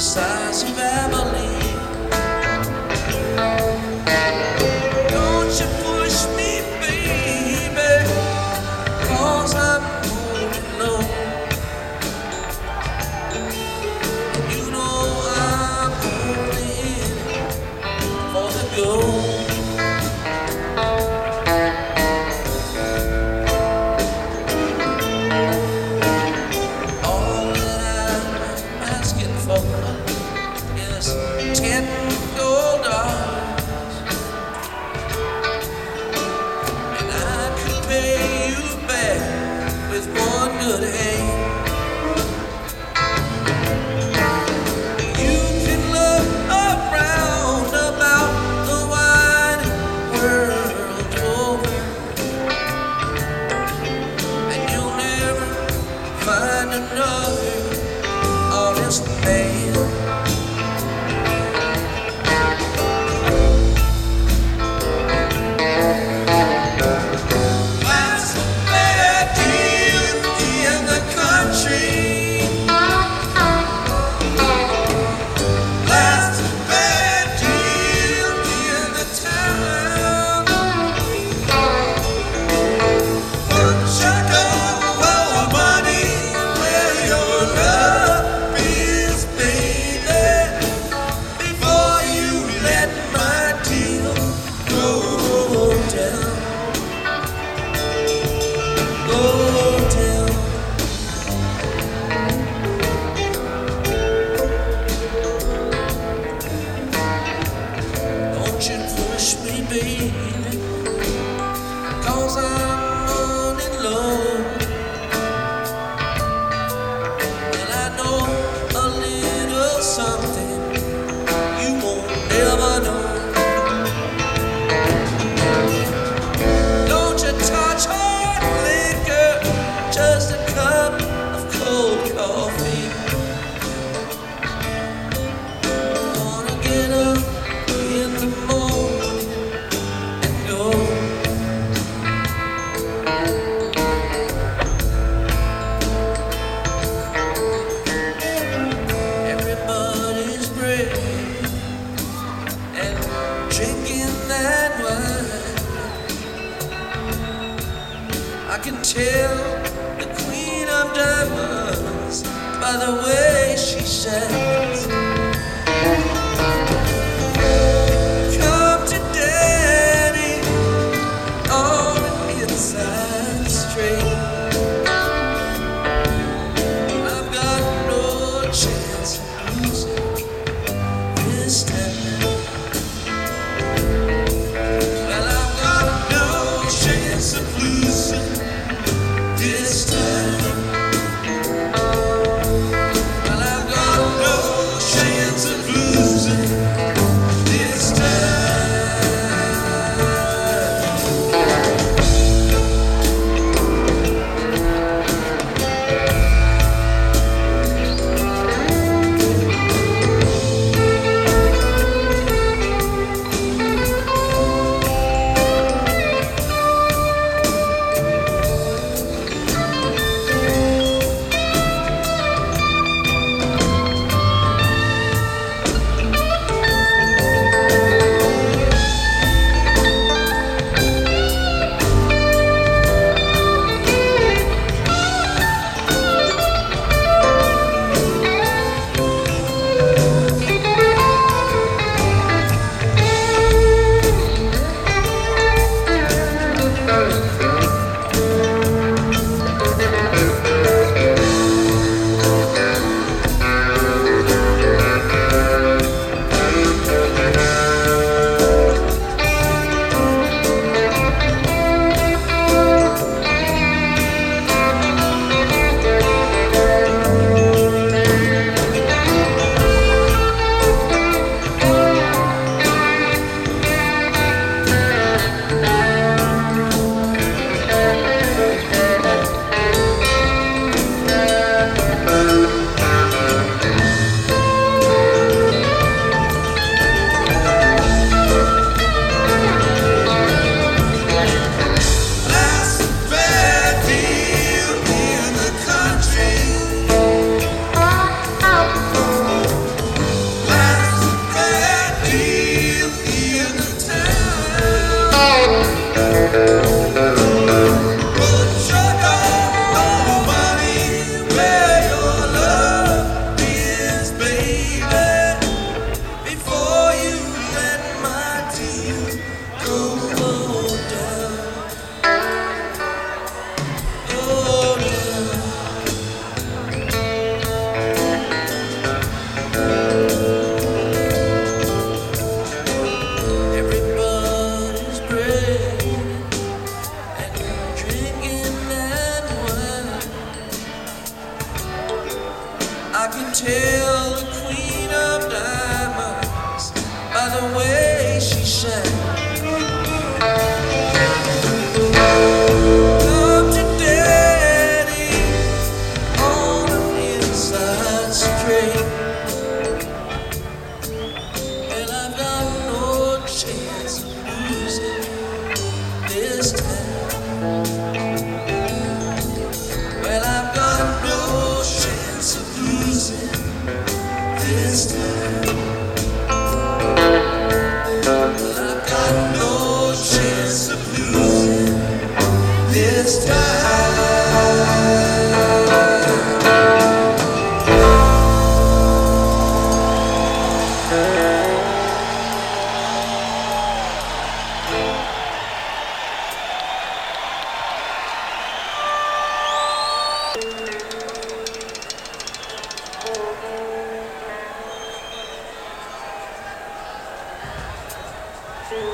size of Abilene. Don't you push me, baby, 'cause I'm holding low. You know I'm only in for the gold. I can tell the queen of diamonds by the way she shines. Come to daddy on the inside straight. I've got no chance of losing this time. Well, I've got no chance of losing this time. Well, I've got no chance of losing this time. tell the queen of diamonds by the way she shines. Come to daddy on an inside straight. Well, I've got no chance of losing this time. Well, I've got no chance of losing this time.